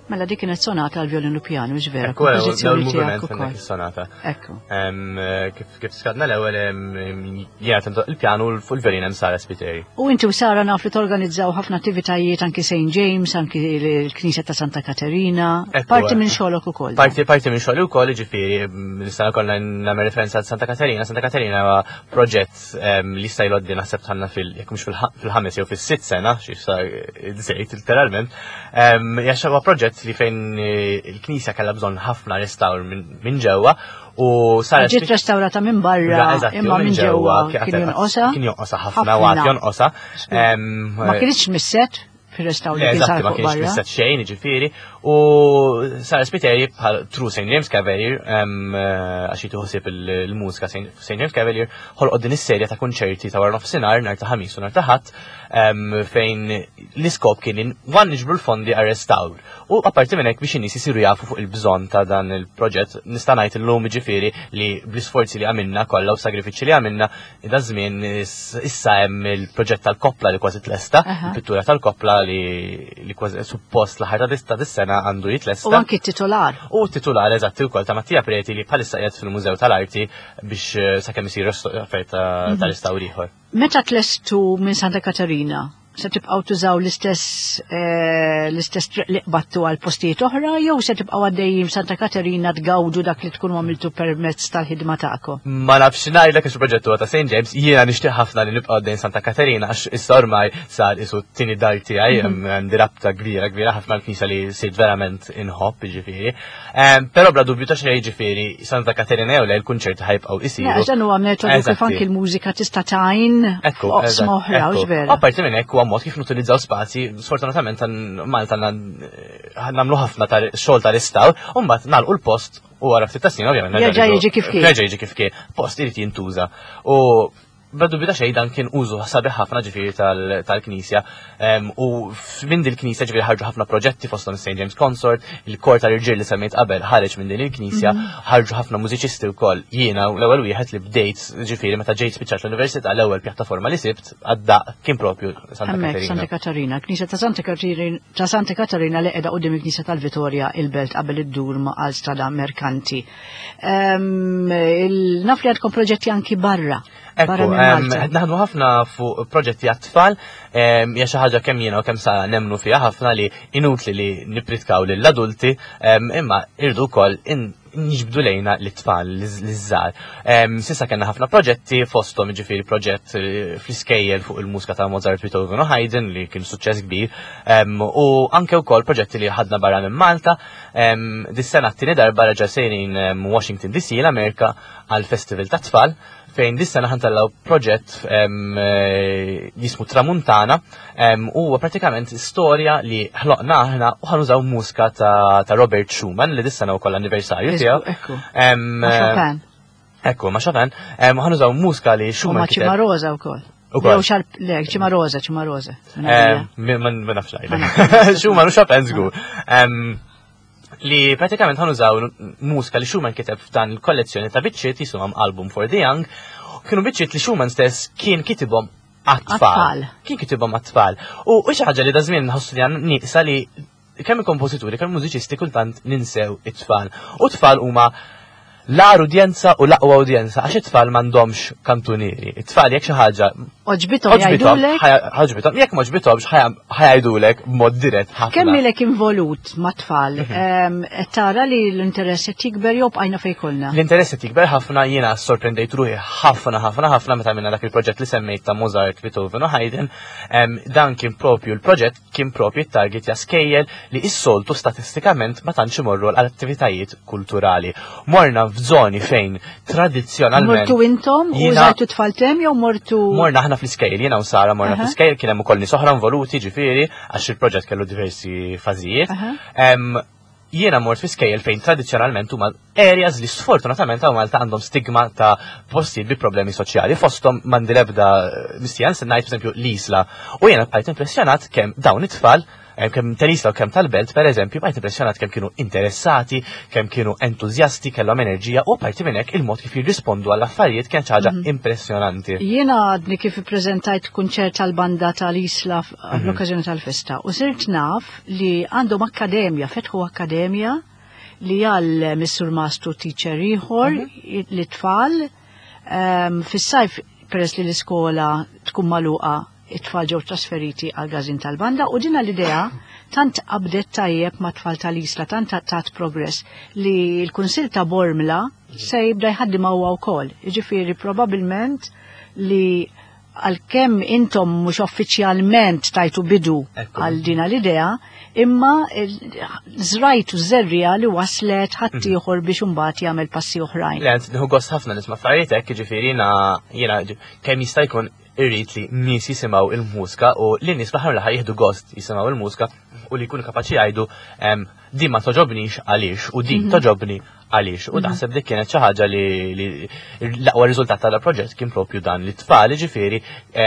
B: Mela dik kienet sonata għal violinu pjanu, ġvera,
C: Ekku,
B: kompożizzjoni
C: l-moviment
B: tiegħek
C: minnek
B: ukoll.
C: is-sonata.
B: Ekku.
C: Kif skadna l-ewwel jiena tintoq il-pjanu fuq il-violin hemm Sara Spiteri.
B: U inti u Sara naf li torganizzaw ħafna attivitajiet anki St. James, anki l-Knisja ta' Santa Katerina, parti minn xogħolok ukoll.
C: Parti minn xogħol ukoll, ġifieri nistgħu kollha nagħmel referenza għal Santa Katerina. Santa Katerina huwa proġett li sta jloddi naħseb tħanna jekk mhux fil-5 jew fis-6 sena, xi sa żejt literalment. Jaxa huwa proġett li fejn il-Knisja kellha bżonn ħafna restawr minn ġewwa u Sara
B: ġiet restawrata minn barra, imma minn ġewwa kien jonqosha.
C: Kien jonqosha ħafna waqt jonqosha.
B: Ma kienx misset fir-restawr li kien sar
C: ma
B: fuq
C: kienx
B: barra.
C: misset xejn, ġifieri, u Sara Spiteri bħal True St. James Cavalier għax jituħsib il-mużika St. James Cavalier ħolqod din is-serja ta' kunċerti ta' wara nofsinhar nhar ta' ħamis u nhar ta' ħadd fejn l-iskop kien niġbru l-fondi għar-restawr. U apparti minn hekk biex in-nies isiru jafu fuq il-bżonn ta' dan il-proġett, nista' ngħid illum ġifieri li bl-isforzi li għamilna kollha u sagrifiċċji li għamilna da żmien issa hemm il-proġett tal-koppla li kważi tlesta, il-pittura tal-koppla li kważi suppost l-ħar ta' dis-sena għandu jitlesta.
B: U anki t-titular.
C: U t-titular eżatti wkoll ta' Mattia Preti li bħalissa qiegħed fil-Mużew tal-Arti biex sakemm isir offerta tal-restawr ieħor.
B: Meta tlestu minn Santa Katerina, se tibqgħu tużaw l-istess triq li qbattu għal postijiet oħra jew se tibqgħu għaddejjin Santa Katerina tgawdu dak li tkunu għamiltu permezz tal-ħidma tagħkom?
C: Ma nafx ngħidlek ix proġett huwa ta' St. James, jiena nixtieq ħafna li nibqa' għaddejjin Santa Katerina għax issa ormai sar isu t-tieni dar tiegħi għandi rabta kbira ħafna l-Knisja li sirt verament inħobb jiġifieri. Però bla dubju ta' xejn jiġifieri Santa Katerina jew le l-kunċert ħajbqgħu isiru.
B: Dan huwa metodu kif anki l-mużika tista' tgħin oqsma oħra u ġvera.
C: Apparti minn hekk huwa mod kif nutilizzaw spazji, sfortunatament Malta nagħmlu ħafna xogħol ta' restawr, u mbagħad nagħlqu l-post u wara ftit ta' snin ovvjament
B: jerġa' jiġi kif kien.
C: Jerġa' jiġi kif kien. Post irid jintuża. U bla dubju ta' xejn dan kien użu sabiħ ħafna ġifieri tal-Knisja u minn din il-Knisja ġifieri ħarġu ħafna proġetti fosthom St. James Consort, il-kor tal-irġiel li semmejt qabel ħareġ minn din il-Knisja, ħarġu ħafna mużiċisti wkoll. Jiena l-ewwel wieħed li bdejt ġifieri meta ġejt spiċċat l-Università l-ewwel pjattaforma li sibt għaddaq kien propju Santa Katerina.
B: Santa Katerina, Knisja ta' Santa Katerina li qiegħda quddiem il-Knisja tal-Vitorja il-Belt qabel id-dur ma' għal strada merkanti. Naf li għandkom proġetti anki barra.
C: Ekku, naħdmu ħafna fuq proġetti għat-tfal, hija xi ħaġa kemm jiena u kemm sa nemmnu fiha ħafna li inutli li nippritkaw lill-adulti, imma irdu wkoll niġbdu lejna l-tfal l-żżar. Sissa kellna ħafna proġetti fosthom ġifieri proġett fl-iskejjel fuq il-mużika ta' Mozart, Beethoven u Haydn li kien suċċess kbir, u anke wkoll proġetti li ħadna barra minn Malta. Dis-sena t-tieni darba reġa' sejrin Washington DC l-Amerika għal festival ta' tfal fejn dis-sena ħantallaw proġett jismu Tramuntana u pratikament storja li ħloqna aħna u ħanużaw mużika ta' Robert Schumann li dis-sena wkoll anniversarju tiegħu. Ekku, ma' Chopin. Ħanużaw mużika li Schumann.
B: Ma' Cimarosa wkoll. Jew xarp lek, Cimarosa.
C: Ma nafx ngħidlek. Schumann u Chopin żgur. Li pratikament ħanużaw mużika li Schumann kiteb f'dan il-kollezzjoni ta' biċċiet jisumhom Album for the Young, kienu biċċiet li Schumann stess kien kitibhom għat-tfal. Kien kitibhom għat-tfal. U xi ħaġa li da żmien nħossu li nieqsa li kemm il-kompożituri, kemm mużiċisti kultant ninsew it-tfal. U t-tfal huma l-ar udjenza u l-aqwa udjenza, għax it-tfal m'għandhomx kantunieri. It-tfal jekk xi ħaġa
B: oġbithom jgħidulek.
C: Ħoġbithom, jekk ma ġbithomx ħajajdulek b'mod dirett ħafna.
B: Kemm ilek involut ma' tfal, tara li l-interess qed jikber jew bqajna fejn kollna?
C: L-interess qed jikber ħafna, jiena sorprendejt ruħi ħafna meta minna dak il-proġett li semmejt ta' Mozart, Beethoven u Haydn. Dan kien propju l-proġett kien propju t-target jaskejjel li s-soltu statistikament ma tantx imorru l-attivitajiet kulturali. Morna f'żoni fejn tradizzjonalment.
B: Mortu intom u żajtu tfal tem jew mortu?
C: Morna aħna fl-iskejl, jiena u Sara morna fl-iskejl, kien hemm ukoll nies oħra involuti ġifieri għax il-proġett kellu diversi fażijiet. Jiena mort fl-iskejl fejn tradizzjonalment huma areas li sfortunatament hawn Malta għandhom stigma ta' postijiet bi problemi soċjali. Fosthom m'għandi l-ebda mistijan se ngħid pereżempju l-Isla. U jiena bqajt impressjonat kemm dawn it-tfal kemm tal-isla u kemm tal-belt pereżempju bajt impressjonat kemm kienu interessati, kemm kienu entużjasti, kellhom enerġija u parti minn hekk il-mod kif jirrispondu għall affarijiet kien xi ħaġa impressjonanti.
B: Jiena għadni kif ippreżentajt kunċert tal-banda tal-isla fl-okkażjoni tal-festa u sirt naf li għandhom akkademja, fetħu akkademja li għal Missur Mastru teacher ieħor li tfal fis-sajf peress li l-iskola tkun magħluqa it-tfal ġew trasferiti għal gazin tal-banda u dina l-idea tant qabdet tajjeb ma' tfal tal-isla, tant tat progress li l-Kunsill ta' Bormla se jibda jħaddim huwa wkoll. Jiġifieri probabbilment li għalkemm intom mhux uffiċjalment tajtu bidu għal dina l-idea, imma żrajtu żerrija li waslet ħadd ieħor biex imbagħad jagħmel passi oħrajn.
C: Le nieħu gost ħafna nisma' affarijiet hekk, jiġifieri jiena kemm jista' jkun irrid li nies jisimgħu il-mużika u li nies fl-aħħar mill-aħħar jieħdu gost jisimgħu il-mużika u li jkunu kapaċi jgħidu din ma toġobnix għaliex u din toġobni għaliex. U naħseb dik kienet xi ħaġa li l-aqwa riżultat tal-proġett kien propju dan li t-tfal ġifieri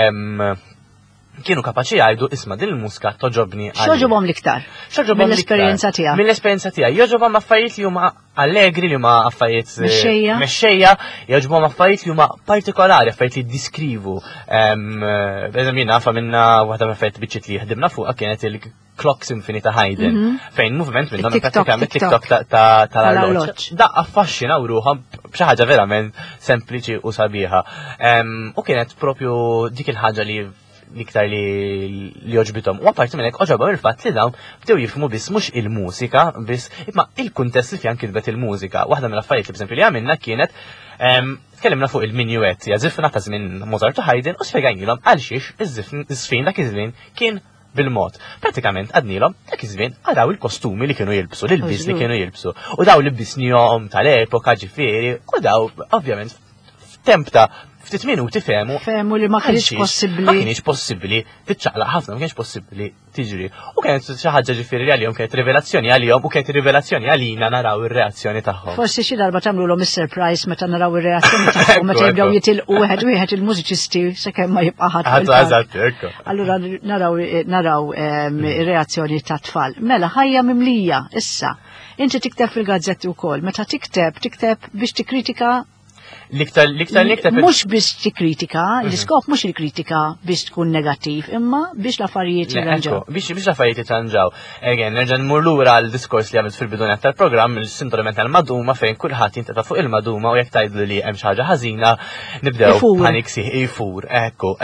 C: kienu kapaċi jgħidu isma' din il-mużika toġobni għaliex.
B: X'oġobhom l-iktar? Mill-esperjenza tiegħek.
C: Mill-esperjenza tiegħek. Joġobhom affarijiet li huma allegri li huma affarijiet mexxejja, joġobhom affarijiet li huma partikolari, affarijiet li jiddiskrivu. Eżempju nafa minna waħda mill-affarijiet biċċiet li ħdimna fuqha kienet il-Clock Symphony ta' Haydn, fejn movement minnhom prattikament TikTok tal-arloġġ. Da affaxxina ruħhom b'xi ħaġa verament sempliċi u sabiħa. U kienet propju dik il-ħaġa li iktar li oġbitom. U apparti minn hekk oġobhom il-fatt li dawn bdew jifhmu biss mhux il-mużika, biss imma il-kuntest li fjan kitbet il-mużika. Waħda mill-affarijiet li b'eżempju li għamilna kienet tkellimna fuq il-minuet, jażifna ta' żmien Mozart u Haydn u spjegajnilhom għal xiex iż-żfin dak iż-żmien kien bil-mod. Pratikament għadnilhom dak iż-żmien għadaw il-kostumi li kienu jilbsu, l-ilbiż li kienu jilbsu. U daw libisnihom tal-epoka ġifieri u daw ovvjament f'temp ta' ftit minuti fehmu
B: li ma kienx possibbli.
C: Ma kienx possibbli tiċċaqlaq ħafna, ma kienx possibbli tiġri. U kienet xi ħaġa ġifieri għalihom kienet rivelazzjoni għalihom u kienet rivelazzjoni għalina naraw ir-reazzjoni tagħhom. Forsi
B: xi darba tagħmluhom is-surprise meta naraw ir-reazzjoni tagħhom meta jibdew jitilqu wieħed il-mużiċisti sakemm ma jibqa' ħadd. Allura naraw ir-reazzjoni tat-tfal. Mela ħajja mimlija issa. Inti tikteb fil-gazzetti wkoll, meta tikteb biex tikkritika
C: Liktar.
B: Mux biex tikkritika, l-iskop mux il-kritika biex tkun negattiv, imma biex l-affarijiet jirranġaw.
C: Biex l-affarijiet jirranġaw. Egen, nerġa' nmur lura l-diskors li għamilt fil-bidunet tal-programm, il-sindromet tal-maduma fejn kulħadd jinteta' fuq il-maduma u jekk tgħidlu li hemm xi ħaġa ħażina, nibdew panik jfur, ekku.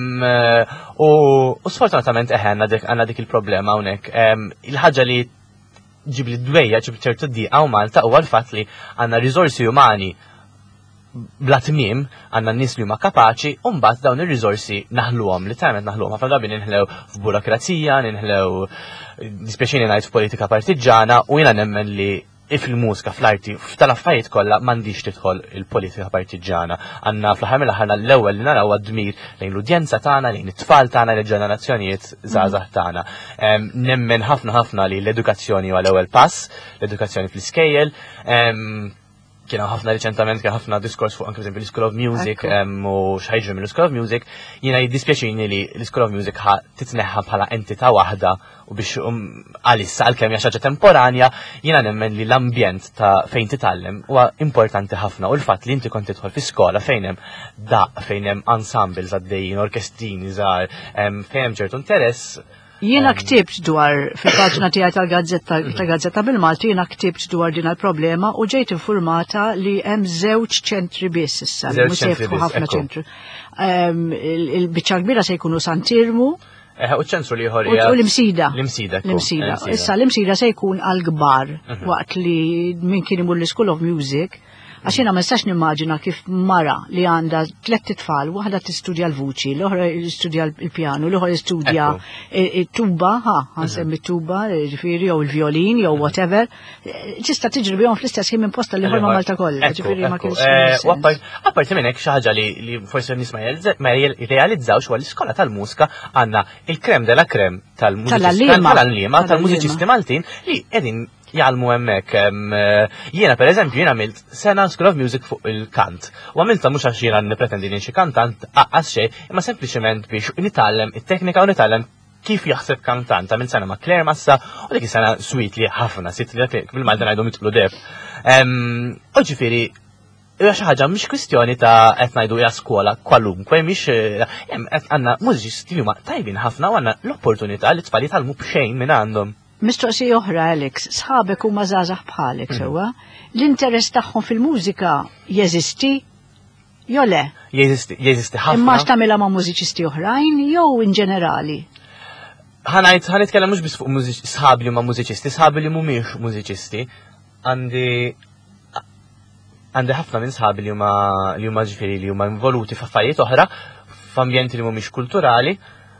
C: U sfortunatament għandna dik il-problema hawnhekk. Il-ħaġa li ġib li dwejja ġib ċertu diqa u Malta huwa l-fatt li għandna riżorsi umani bla tmiem għandna n-nies li huma kapaċi u mbagħad dawn ir-riżorsi naħluhom, literalment naħluhom. Ħafna drabi ninħlew f'burokrazija, ninħlew dispjaċini ngħid f'politika partiġana u jiena nemmen li fil-mużika, fl-arti, tal-affarijiet kollha m'għandix tidħol il-politika partiġana. Għandna fl-aħħar mill-aħħar l-ewwel li naraw għad-dmir lejn l-udjenza tagħna, lejn it-tfal tagħna, lejn ġenerazzjonijiet żgħażagħ tagħna. Nemmen ħafna li l-edukazzjoni huwa l-ewwel pass, l-edukazzjoni fl-iskejjel. Kiena ħafna riċentament kien ħafna diskors fuq anke pereżempju l-School of Music u x'ħajġri mill-School of Music, jiena jiddispjaċini li l-School of Music titneħħa bħala entità waħda u biex għalissa għalkemm hija xi ħaġa temporanja, jiena nemmen li l-ambjent ta' fejn titgħallem huwa importanti ħafna u l-fatt li inti kont tidħol fi skola fejn hemm fejn hemm ensembles għaddejjin, orkestrini żgħar, fejn hemm ċertu interess.
B: Jiena ktibt dwar fil-paġna tiegħi tal-Gazzetta bil-Malti, jiena ktibt dwar din il-problema u ġejt informata li hemm żewġ ċentri biss issa, mhux se jiftħu ħafna ċentri. Il-biċċa kbira se jkunu Santirmu.
C: U ċentru li ħor
B: u l-imsida.
C: L-imsida.
B: Issa l-imsida se jkun għal-kbar waqt li min kien imur l-School of Music. Għax jiena ma nistax nimmaġina kif mara li għandha 3 tfal, waħda tistudja l-vuċi, l-oħra tistudja l-pjanu, l-oħra tistudja it-tuba, ħansemmi it-tuba, ġifieri jew il-violin jew whatever. Tista' tiġri bihom fl-istess ħin minn posta li ħolma Malta kollha, ġifieri ma kienx.
C: Apparti minn hekk xi ħaġa li forsi nies ma jirrealizzawx huwa l-iskola tal-mużika għandna il-krem della krem tal-allima tal-mużiċisti Maltin li qegħdin jgħalmu hemmhekk. Jiena pereżempju jien għamilt sena School of Music fuq il-kant. U għamilta mhux għax jiena nippretendi li xi kantant aqqas xejn, imma sempliċement biex nitgħallem it-teknika u nitgħallem kif jaħseb kantanta minn sena ma' Claire Massa u dik sena sweet li ħafna, sit li bil-Malta ngħidu mitqlu deb. U ġifieri xi ħaġa mhix kwistjoni ta' qed ngħidu hija skola kwalunkwe mhix għandna mużiċisti li huma tajbin ħafna u għandna l-opportunità li tfal jitgħallmu b'xejn minn għandhom.
B: Mistoqsija oħra Alex, sħabek huma żgħażagħ bħalek sewwa, l-interess tagħhom fil-mużika jeżisti? Jo le?
C: Jeżisti ħafna.
B: Imma x'tagħmilha ma' mużiċisti oħrajn jew in ġenerali?
C: Ħanitkellem mhux biss fuq sħabi li huma mużiċisti, sħabi li mhumiex mużiċisti. Għandi ħafna minn sħabi li huma ġifieri li huma involuti f'affarijiet oħra, f'ambjenti li mhumiex kulturali.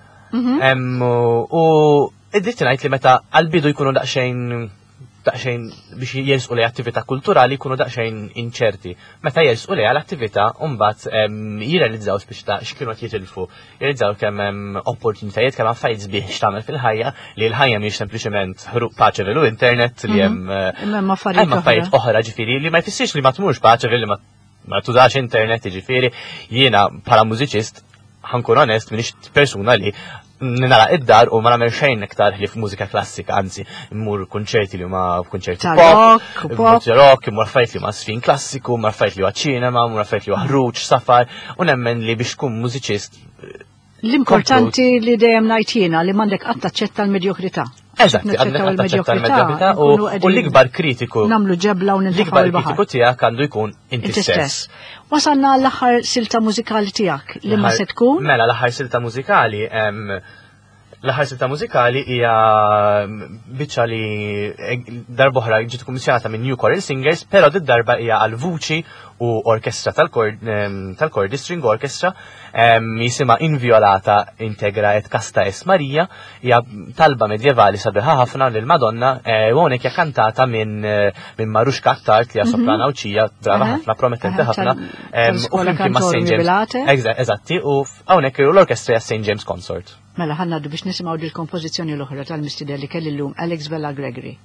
C: U id-dritt ngħid li meta għall-bidu jkunu daqsxejn biex jersqu lej attività kulturali jkunu daqsxejn inċerti. Meta jersqu lej l-attività mbagħad jirrealizzaw x'kienu qed jitilfu. Jirrealizzaw kemm hemm opportunitajiet kemm affarijiet sbieħ x'tagħmel fil-ħajja li l-ħajja mhix sempliċement paċevel u internet li hemm affarijiet oħra ġifieri li ma jfissirx li ma tmurx paċevel li ma tużax internet ġifieri jiena bħala mużiċist ħankun onest m'iniex persuna li nara id-dar u ma nagħmel xejn iktar li f'mużika klassika, anzi immur kunċerti li huma kunċerti rock, immur affarijiet li huma sfin klassiku, immur affarijiet li huwa ċinema, immur affarijiet li huwa ħruġ, safar, u nemmen li biex tkun mużiċist.
B: L-importanti li dejjem ngħid jiena li m'għandek qatt taċċetta l-medjokrità.
C: Eżatt, għandek taċċetta l-medjokrità u l-ikbar kritiku.
B: Nagħmlu ġebla u nintefgħu
C: l-ikbar kritiku tiegħek għandu jkun inti stess.
B: Wasalna l-aħħar silta mużikali tiegħek li ma se tkun?
C: Mela l-aħħar silta mużikali hija biċċa li darbohra ġiet kummissjonata minn New Choral Singers, però darba hija għal vuċi u orkestra tal-Kordi String Orchestra, jisimha Inviolata Integra et Casta es Marija, hija talba medjevali sabiħa ħafna lil Madonna u hawnhekk hija kantata minn Marushka Attart li hija soprana uċija brava ħafna, promettenti ħafna, u flimkien ma' St. James. Eżatti, u hawnhekk l-orkestra hija St. James Consort.
B: Mela ħannaddu biex nisimgħu dil-kompożizzjoni l-oħra tal-mistidel li kelli llum Alex Bella Gregory.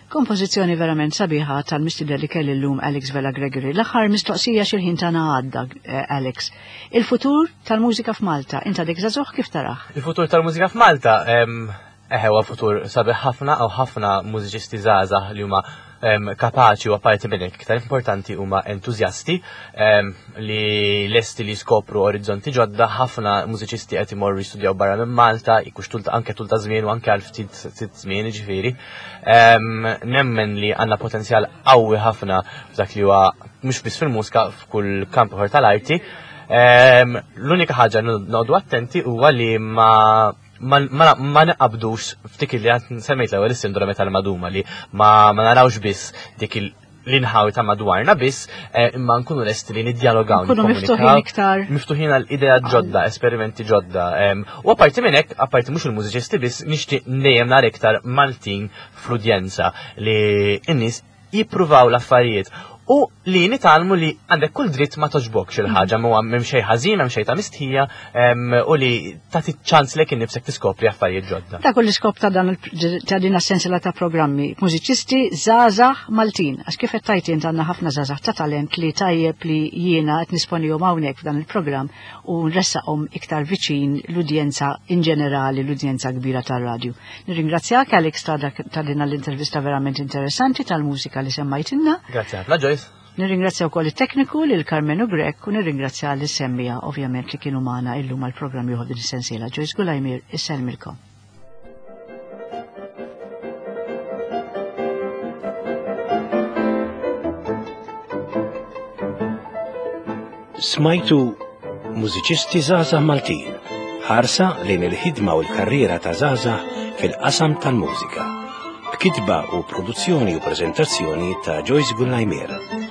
B: Kompożizzjoni verament sabiħa tal-mistidel li kelli llum Alex Vela Gregory. L-aħħar mistoqsija xilħin tagħna għadda, Alex. Il-futur tal-mużika f'Malta, inta dik żagħżugħ kif taraħ?
C: Il-futur tal-mużika f'Malta, huwa futur sabiħ ħafna u ħafna mużiċisti żgħażagħ li huma kapaċi u apparti minn hekk iktar importanti huma entużjasti li lesti li skopru orizzonti ġodda. Ħafna mużiċisti qed imorru jistudjaw barra minn Malta, jkux anke tul ta' żmien u anke għal ftit żmien ġifieri. Nemmen li għandna potenzjal qawwi ħafna f'dak li huwa mhux biss fil-mużika f'kull kamp ieħor tal-arti. L-unika ħaġa noqogħdu attenti huwa li ma naqabdux ftik li għan semmejt l-ewwel is-sindrome tal-maduma li ma narawx biss dik l-inħawi ta' madwarna biss, imma nkunu lesti li niddialogaw,
B: nikkomunikaw,
C: miftuħin għal idea ġodda, esperimenti ġodda. U apparti minn hekk, apparti mhux il-mużiċisti biss, nixtieq dejjem nar iktar Maltin fl-udjenza li n-nies jippruvaw l-affarijiet. U li nitalmu li għandek kull dritt ma toġbokx il-ħaġa, ma hemm xejn ħażin, hemm xejn ta' mistħija, u li tagħti ċans lek innifsek tiskopri affarijiet ġodda.
B: Ta' kull iskop ta' din essenzjala ta' programmi, mużiċisti żgħażagħ Maltin, għax kif qed tajt int għandna ħafna żgħażagħ ta' talent li tajjeb li jiena qed nisponihom hawnhekk f'dan il-programm u nressaqhom iktar viċin l-udjenza in ġenerali, l-udjenza kbira tar-radju. Nirringrazzjak Alex ta' din l-intervista verament interessanti tal-mużika li semmajtilna.
C: Grazzi ħafna Joyce.
B: Nirringrazzja wkoll it-tekniku lil Carmenu Grek u nirringrazzja l semmija ovvjament li kienu magħna illum għall-programm ieħor din is-sensiela. Joyce Gulajmir, isselmilkom.
A: Smajtu mużiċisti żgħażagħ Maltin, ħarsa lejn il-ħidma u l-karriera ta' żgħażagħ fil-qasam tal-mużika. B'kitba u produzzjoni u preżentazzjoni ta' Joyce Gulajmir.